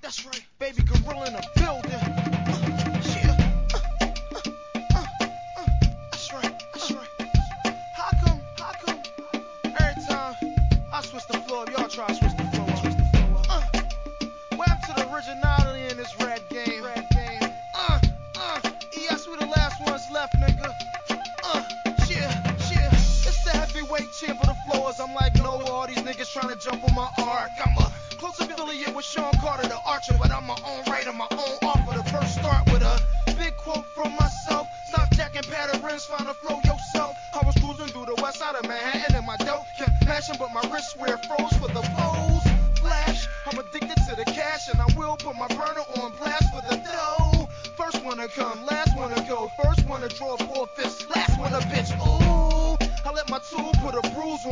That's right, baby gorilla in the building. Yeah. That's right, that's right. How come every time I switch the flow up, y'all try to switch the flow up? What happened to the originality in this rap game? ES, we the last ones left, nigga. Yeah. It's the heavyweight champ of the floors. I'm like, no, all these niggas trying to jump on my arc. I'm a close affiliate with Sean Carter, the archer, but I'm my own right, I'm my own author. The first start with a big quote from myself. Stop jacking patterns, find a flow yourself. I was cruising through the west side of Manhattan and my dope kept passion, but my wrist where froze for the pose. Flash, I'm addicted to the cash and I will put my burner on blast for the dough. First one to come, last one to go. First one to draw 4 fists, last one to bitch. Ooh, I let my tool put a bruise